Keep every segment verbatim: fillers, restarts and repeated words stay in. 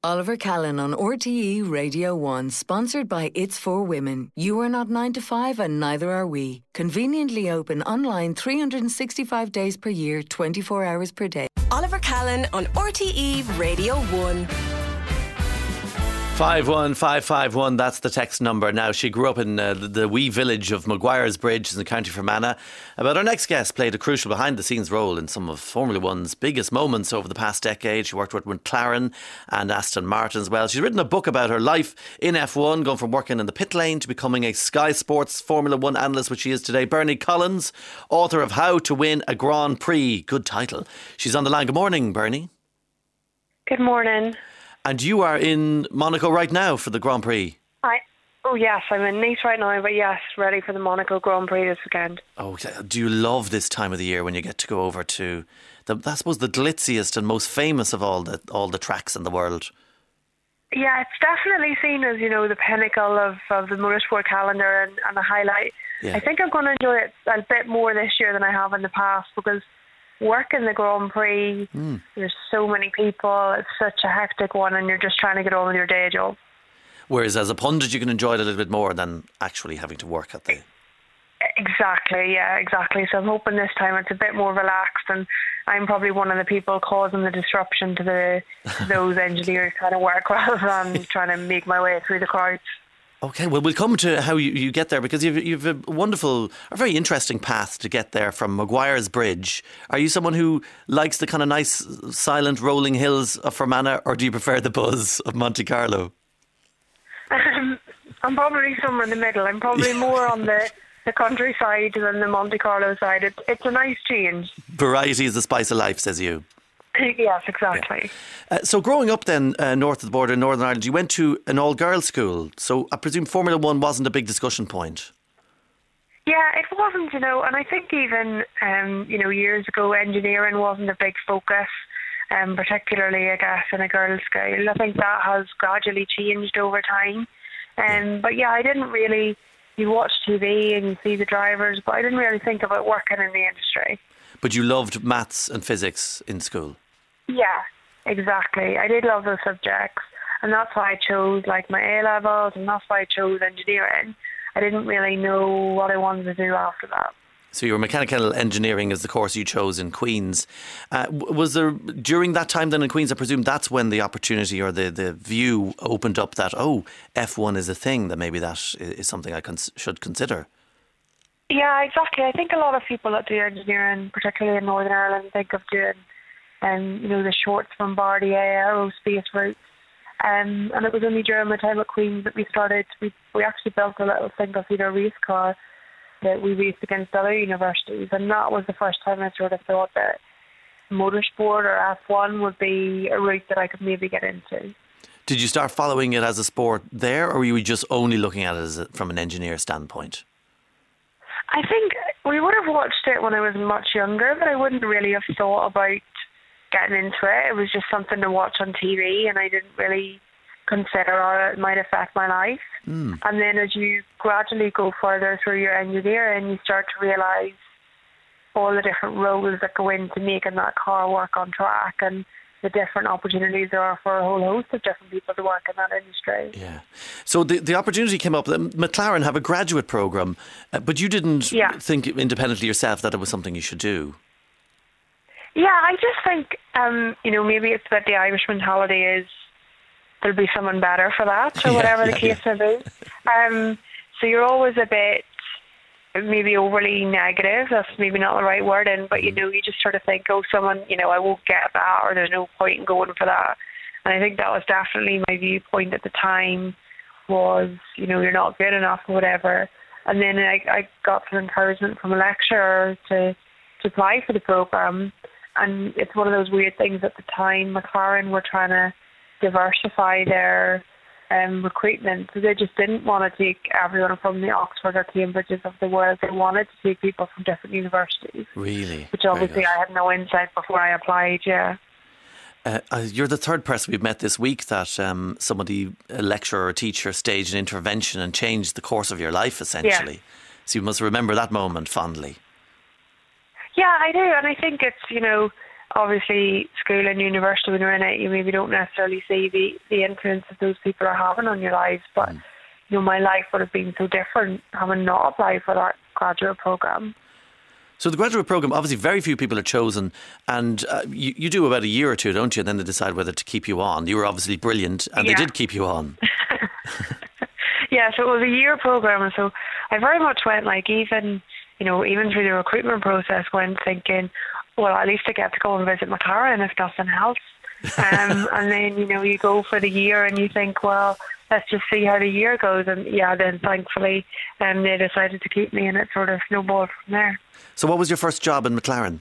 Oliver Callan on R T E Radio one, sponsored by It's For Women. You are not nine to five and neither are we. Conveniently open online three hundred sixty-five days per year, twenty-four hours per day. Oliver Callan on R T E Radio one. five one five five one, that's the text number. Now, she grew up in uh, the, the wee village of Maguire's Bridge in County Fermanagh. But our next guest played a crucial behind-the-scenes role in some of Formula One's biggest moments over the past decade. She worked with McLaren and Aston Martin as well. She's written a book about her life in F one, going from working in the pit lane to becoming a Sky Sports Formula One analyst, which she is today. Bernie Collins, author of How to Win a Grand Prix. Good title. She's on the line. Good morning, Bernie. Good morning. And you are in Monaco right now for the Grand Prix. I, oh yes, I'm in Nice right now, but yes, ready for the Monaco Grand Prix this weekend. Oh, do you love this time of the year when you get to go over to, the, I suppose, the glitziest and most famous of all the all the tracks in the world? Yeah, it's definitely seen as, you know, the pinnacle of, of the motorsport calendar and, and a highlight. Yeah. I think I'm going to enjoy it a bit more this year than I have in the past, because working the Grand Prix, mm. there's so many people, it's such a hectic one, and you're just trying to get on with your day job. Whereas as a pundit you can enjoy it a little bit more than actually having to work at the... Exactly, yeah, exactly. So I'm hoping this time it's a bit more relaxed, and I'm probably one of the people causing the disruption to the to those engineers trying to work rather than trying to make my way through the crowds. Okay, well, we'll come to how you, you get there, because you've, you've a wonderful, a very interesting path to get there from Maguire's Bridge. Are you someone who likes the kind of nice, silent, rolling hills of Fermanagh, or do you prefer the buzz of Monte Carlo? Um, I'm probably somewhere in the middle. I'm probably more on the, the countryside than the Monte Carlo side. It, it's a nice change. Variety is the spice of life, says you. Yes, exactly. Yeah. Uh, so growing up then uh, north of the border in Northern Ireland, you went to an all-girls school. So I presume Formula One wasn't a big discussion point. Yeah, it wasn't, you know, and I think even, um, you know, years ago, engineering wasn't a big focus, um, particularly, I guess, in a girls' school. I think that has gradually changed over time. Um, yeah. But yeah, I didn't really, you watch T V and you see the drivers, but I didn't really think about working in the industry. But you loved maths and physics in school? Yeah, exactly. I did love those subjects, and that's why I chose like my A levels, and that's why I chose engineering. I didn't really know what I wanted to do after that. So your mechanical engineering is the course you chose in Queen's. Uh, was there, during that time then in Queen's, I presume that's when the opportunity or the, the view opened up that, oh, F one is a thing, that maybe that is something I cons- should consider? Yeah, exactly. I think a lot of people that do engineering, particularly in Northern Ireland, think of doing, um, you know, the shorts from Bombardier aerospace routes. Um, and it was only during my time at Queen's that we started, we, we actually built a little single-seater race car that we raced against other universities. And that was the first time I sort of thought that motorsport or F one would be a route that I could maybe get into. Did you start following it as a sport there, or were you just only looking at it as a, from an engineer standpoint? I think we would have watched it when I was much younger, but I wouldn't really have thought about getting into it. It was just something to watch on T V, and I didn't really consider how it might affect my life. Mm. And then as you gradually go further through your engineering, you start to realise all the different roles that go into making that car work on track, and the different opportunities there are for a whole host of different people to work in that industry. Yeah. So the the opportunity came up. McLaren have a graduate programme, uh, but you didn't yeah. think independently yourself that it was something you should do. Yeah, I just think, um, you know, maybe it's that the Irish mentality is there'll be someone better for that, or yeah, whatever yeah, the case yeah. may be. Um, so you're always a bit maybe overly negative, that's maybe not the right word in, but you know, you just sort of think, oh, someone, you know, I won't get that, or there's no point in going for that. And I think that was definitely my viewpoint at the time, was, you know, you're not good enough or whatever. And then I, I got some encouragement from a lecturer to, to apply for the programme. And it's one of those weird things at the time, McLaren were trying to diversify their Um, recruitment. So they just didn't want to take everyone from the Oxford or Cambridges of the world. They wanted to take people from different universities. Really? Which obviously I had no insight before I applied, yeah. Uh, uh, you're the third person we've met this week that um, somebody, a lecturer or a teacher, staged an intervention and changed the course of your life, essentially. Yeah. So you must remember that moment fondly. Yeah, I do. And I think it's, you know, obviously school and university, when you're in it, you maybe don't necessarily see the, the influence that those people are having on your lives. But, mm. you know, my life would have been so different having not applied for that graduate programme. So the graduate programme, obviously very few people are chosen, and uh, you, you do about a year or two, don't you? And then they decide whether to keep you on. You were obviously brilliant, and yeah. they did keep you on. Yeah, so it was a year programme, so I very much went like even, you know, even through the recruitment process, went thinking, well, at least I get to go and visit McLaren if nothing else. Um, and then, you know, you go for the year and you think, well, let's just see how the year goes. And yeah, then thankfully um, they decided to keep me, and it sort of snowballed from there. So what was your first job in McLaren?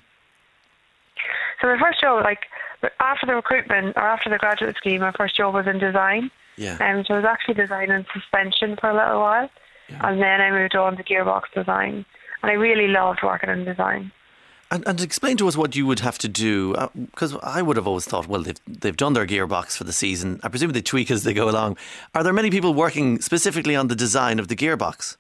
So my first job, like after the recruitment or after the graduate scheme, my first job was in design. Yeah. Um, so I was actually designing suspension for a little while. Yeah. And then I moved on to gearbox design. And I really loved working in design. And, and explain to us what you would have to do, because uh, I would have always thought, well, they've, they've done their gearbox for the season. I presume they tweak as they go along. Are there many people working specifically on the design of the gearbox?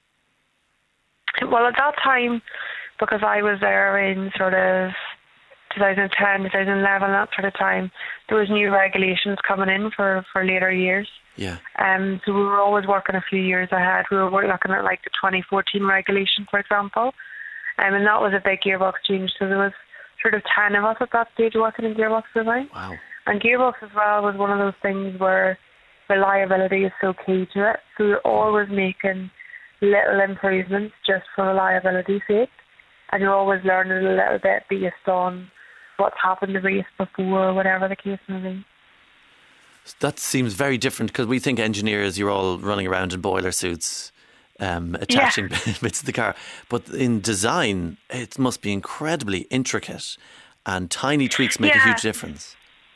Well, at that time, because I was there in sort of twenty ten, twenty eleven, that sort of time, there was new regulations coming in for, for later years. Yeah. Um, so we were always working a few years ahead. We were looking at like the twenty fourteen regulation, for example. Um, and that was a big gearbox change. So there was sort of ten of us at that stage working in gearbox design. Wow. And gearbox as well was one of those things where reliability is so key to it. So you're always making little improvements just for reliability's sake. And you're always learning a little bit based on what's happened the race before, or whatever the case may be. That seems very different, because we think engineers, you're all running around in boiler suits, um, attaching yeah. bits of the car. But in design, it must be incredibly intricate, and tiny tweaks make yeah. a huge difference.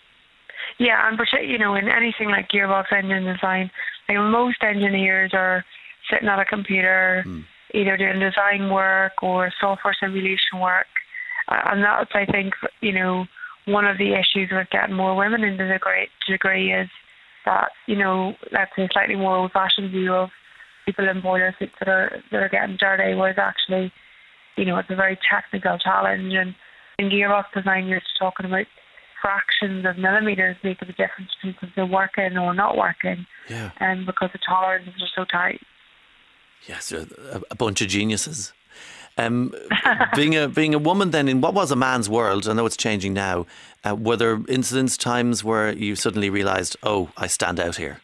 Yeah, and particularly, you know, in anything like gearbox engine design, like most engineers are sitting at a computer, mm. either doing design work or software simulation work. Uh, and that's, I think, you know, one of the issues with getting more women into the great degree is that, you know, that's a slightly more old-fashioned view of people in boiler suits that are that are getting dirty, whereas actually, you know, it's a very technical challenge. And in gearbox design, you're just talking about fractions of millimetres making the difference between if they're working or not working. Yeah. And because the tolerances are so tight. Yes, a, a bunch of geniuses. Um, being a being a woman then in what was a man's world, I know it's changing now, uh, were there incidents, times where you suddenly realised, oh, I stand out here?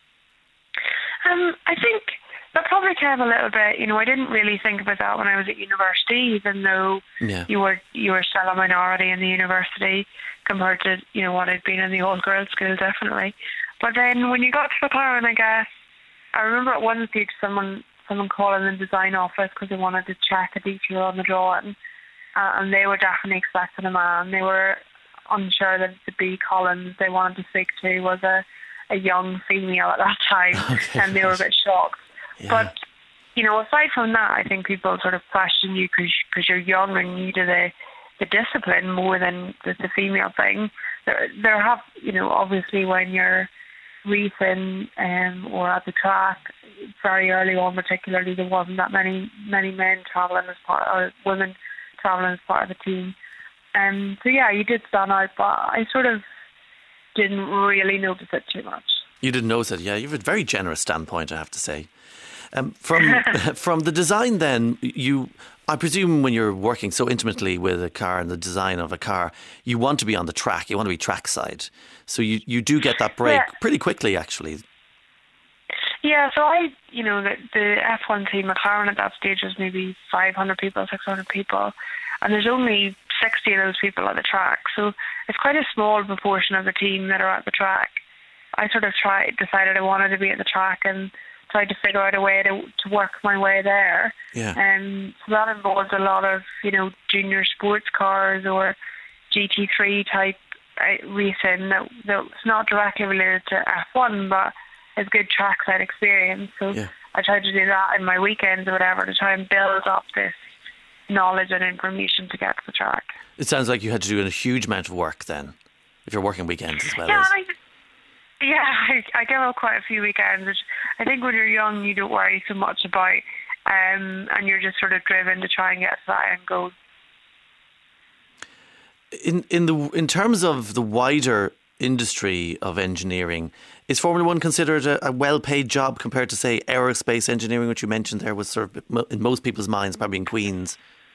Um, I think that probably came a little bit, you know, I didn't really think about that when I was at university, even though yeah. you were you were still a minority in the university compared to, you know, what I'd been in the old girls' school, definitely. But then when you got to McLaren, I guess, I remember at one stage someone someone calling the design office because they wanted to check a detail on the drawing, uh, and they were definitely expecting a man. They were unsure that the B Collins they wanted to speak to was a, a young female at that time, okay, and they were a bit shocked. Yeah. But, you know, aside from that, I think people sort of question you because you're young and new to the, the discipline more than the, the female thing. There, there have, you know, obviously when you're racing um, or at the track, very early on particularly, there wasn't that many many men travelling as part, or women travelling as part of the team. Um, so yeah, you did stand out, but I sort of didn't really notice it too much. You didn't notice it, yeah. You have a very generous standpoint, I have to say. Um, from from the design then, you, I presume when you're working so intimately with a car and the design of a car, you want to be on the track, you want to be trackside. So you, you do get that break yeah. pretty quickly, actually. Yeah, so I, you know, the, the F one team, McLaren at that stage was maybe five hundred people, six hundred people, and there's only sixty of those people at the track. So it's quite a small proportion of the team that are at the track. I sort of tried, decided I wanted to be at the track and tried to figure out a way to to work my way there. Yeah. Um, so that involves a lot of, you know, junior sports cars or G T three type uh, racing that that's not directly related to F one, but is good trackside experience. So yeah. I tried to do that in my weekends or whatever to try and build up this knowledge and information to get to the track. It sounds like you had to do a huge amount of work then, if you're working weekends as well. Yeah, as. I, yeah, I, I give up quite a few weekends, which I think when you're young you don't worry so much about, um, and you're just sort of driven to try and get to that end goal. In in the in terms of the wider industry of engineering, is Formula One considered a, a well-paid job compared to, say, aerospace engineering, which you mentioned there was sort of mo- in most people's minds, probably in Queens?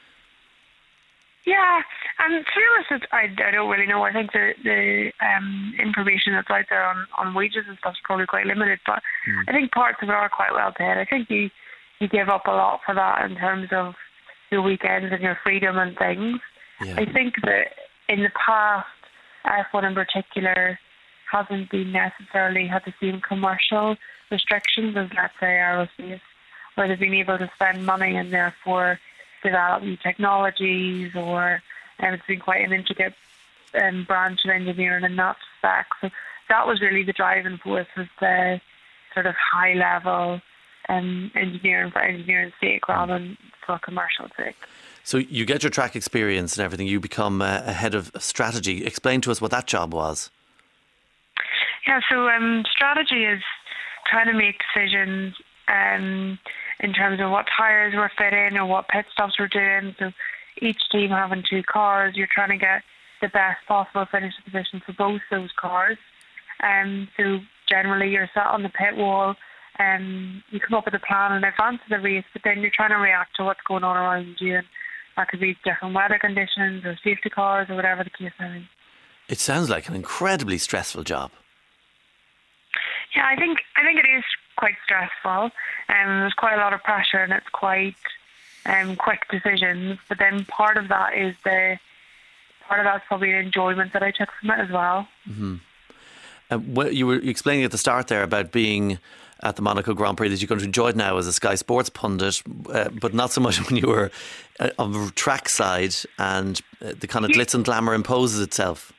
Yeah, and to be honest, I, I don't really know. I think the the um, information that's out there on, on wages and stuff is probably quite limited, but mm. I think parts of it are quite well paid. I think you, you give up a lot for that in terms of your weekends and your freedom and things. Yeah. I think that in the past, F one in particular hasn't been necessarily had the same commercial restrictions as, let's say, aerospace, where they've been able to spend money and therefore develop new technologies, or um, it's been quite an intricate um, branch of engineering in that respect. So that was really the driving force, was the sort of high level um, engineering for engineering's sake rather than for commercial sake. So you get your track experience and everything, you become uh, a head of strategy. Explain to us what that job was. Yeah, so um, strategy is trying to make decisions um, in terms of what tyres we're fitting or what pit stops we're doing. So each team having two cars, you're trying to get the best possible finishing position for both those cars. Um, so generally you're sat on the pit wall and you come up with a plan in advance of the race, but then you're trying to react to what's going on around you. And that could be different weather conditions or safety cars or whatever the case may be. It sounds like an incredibly stressful job. Yeah, I think I think it is quite stressful. Um, there's quite a lot of pressure and it's quite um, quick decisions. But then part of that is the part of that's probably the enjoyment that I took from it as well. Mm-hmm. Uh, what you were explaining at the start there about being at the Monaco Grand Prix, that you're going to enjoy it now as a Sky Sports pundit, uh, but not so much when you were uh, on the track side and uh, the kind of glitz and glamour imposes itself.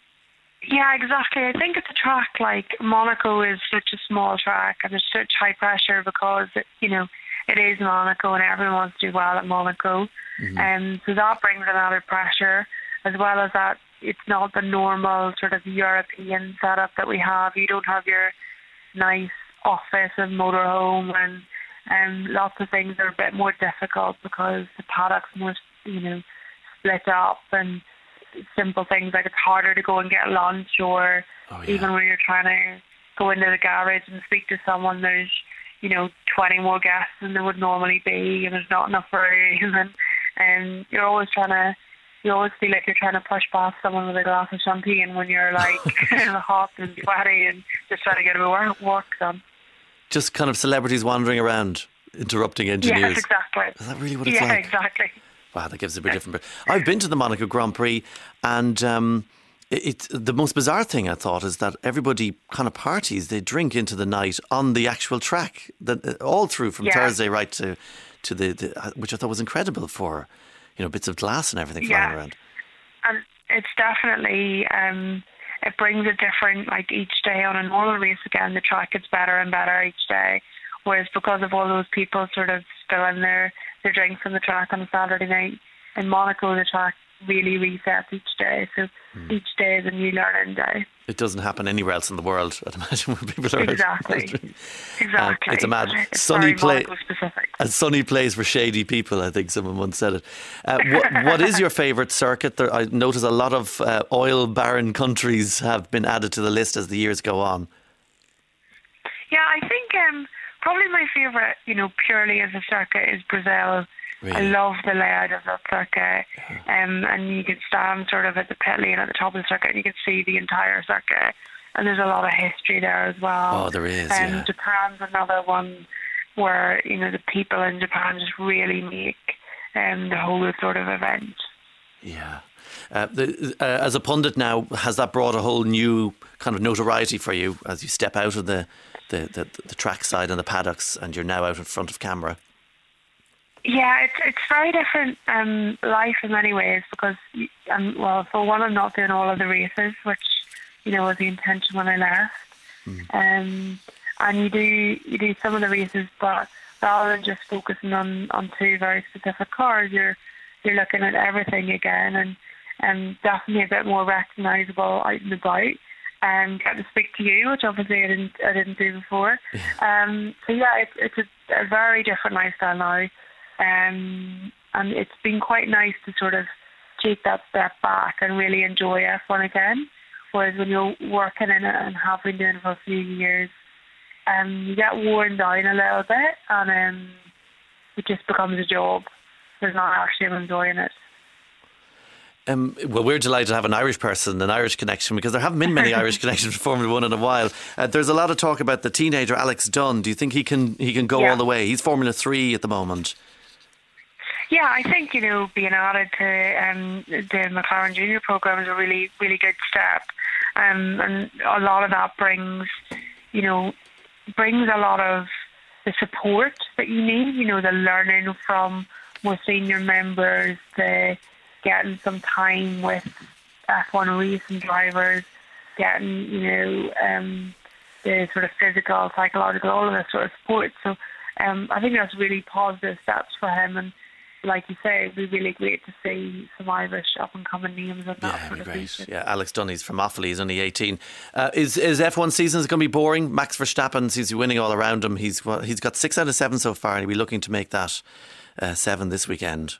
Yeah, exactly. I think it's a track like Monaco is such a small track and there's such high pressure because, it, you know, it is Monaco and everyone wants to do well at Monaco. Mm-hmm. Um, so that brings another pressure, as well as that it's not the normal sort of European setup that we have. You don't have your nice office and motorhome, and um, lots of things are a bit more difficult because the paddock's more, you know, split up, and simple things like it's harder to go and get lunch, or oh, yeah. even when you're trying to go into the garage and speak to someone, there's, you know, twenty more guests than there would normally be, and there's not enough room, and and you're always trying to you always feel like you're trying to push past someone with a glass of champagne when you're like hot and sweaty and just trying to get a bit of work done. Just kind of celebrities wandering around, interrupting engineers. Yes, exactly. Is that really what it's yeah, like? Yeah, exactly. Wow, that gives it a bit different. I've been to the Monaco Grand Prix, and um, it, it, the most bizarre thing I thought is that everybody kind of parties. They drink into the night on the actual track, that all through from yeah. Thursday right to to the, the, which I thought was incredible for, you know, bits of glass and everything yeah. flying around. And it's definitely um, it brings a different, like each day on a normal race again, the track gets better and better each day. Whereas because of all those people sort of spilling their, their drinks on the track on a Saturday night, in Monaco the track really resets each day. So mm. each day is a new learning day. It doesn't happen anywhere else in the world, I'd imagine, where people are exactly. Exactly. Um, it's a mad it's sunny place. Specific. A sunny place for shady people, I think someone once said it. Uh, what, what is your favourite circuit? There, I notice a lot of uh, oil barren countries have been added to the list as the years go on. Yeah, I think um, probably my favourite, you know, purely as a circuit is Brazil. Really? I love the layout of that circuit, um, and you can stand sort of at the pit lane at the top of the circuit and you can see the entire circuit, and there's a lot of history there as well. Oh, there is, um, yeah. Japan's another one where, you know, the people in Japan just really make um, the whole sort of event. Yeah. Uh, the, uh, as a pundit now, has that brought a whole new kind of notoriety for you as you step out of the, the, the, the track side and the paddocks and you're now out in front of camera? Yeah, it's it's very different um, life in many ways because, um, well, for one, I'm not doing all of the races, which, you know, was the intention when I left. Mm. Um, and you do you do some of the races, but rather than just focusing on, on two very specific cars, you're you're looking at everything again, and and definitely a bit more recognisable out and about. And get to speak to you, which obviously I didn't I didn't do before. um, so yeah, it's it's a, a very different lifestyle now. Um, and it's been quite nice to sort of take that step back and really enjoy F one again. Whereas when you're working in it and have been doing it for a few years, um, you get worn down a little bit, and um, it just becomes a job. There's not actually enjoying it. Um, well, we're delighted to have an Irish person, an Irish connection, because there haven't been many Irish connections for Formula One in a while. Uh, there's a lot of talk about the teenager Alex Dunn. Do you think he can he can go yeah. all the way? He's Formula Three at the moment. Yeah, I think, you know, being added to um, the McLaren Junior program is a really, really good step. Um, and a lot of that brings, you know, brings a lot of the support that you need, you know, the learning from more senior members, the getting some time with F one racing drivers, getting, you know, um, the sort of physical, psychological, all of this sort of support. So um, I think that's really positive steps for him. And like you say, it'd be really great to see some Irish up-and-coming names in that yeah, sort of great. season. Yeah, Alex Dunn, he's from Offaly, he's only eighteen. Uh, is is F one season going to be boring? Max Verstappen, he's winning all around him. He's well, he's got six out of seven so far, and he'll be looking to make that uh, seven this weekend.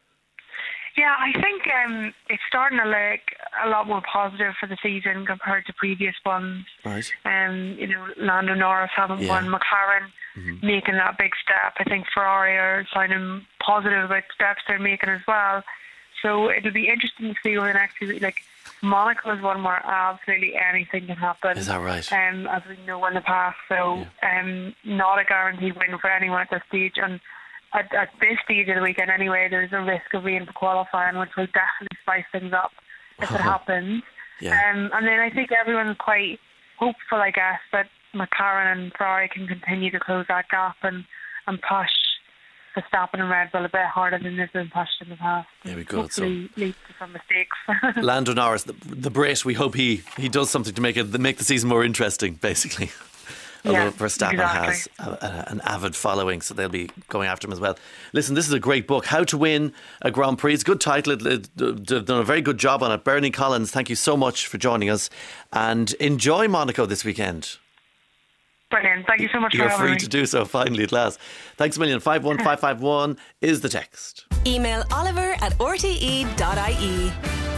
Yeah, I think um, it's starting to look a lot more positive for the season compared to previous ones. Right. Um, you know, Lando Norris having Yeah. won, McLaren mm-hmm. making that big step. I think Ferrari are sounding positive about steps they're making as well. So it'll be interesting to see over the next few weeks. Like, Monaco is one where absolutely anything can happen. Is that right? Um, as we know in the past. So yeah. um, not a guaranteed win for anyone at this stage. And At, at this stage of the weekend anyway, there's a risk of rain for qualifying, which will definitely spice things up if it happens. Yeah. Um, and then I think everyone's quite hopeful, I guess, that McLaren and Ferrari can continue to close that gap and, and push Verstappen and Red Bull a bit harder than they've been pushed in the past. Yeah, we good. Hopefully So lead to some mistakes. Lando Norris, the, the Brit, we hope he, he does something to make it make the season more interesting, basically. Although yeah, Verstappen exactly. has a, a, an avid following, so they'll be going after him as well. Listen, this is a great book, How to Win a Grand Prix. It's a good title. It, it, they've done a very good job on it. Bernie Collins, thank you so much for joining us, and enjoy Monaco this weekend. Brilliant. Thank you so much You're for having free me. to do so, finally, at last. Thanks a million. five one five five one is the text. Email Oliver at r t e dot i e.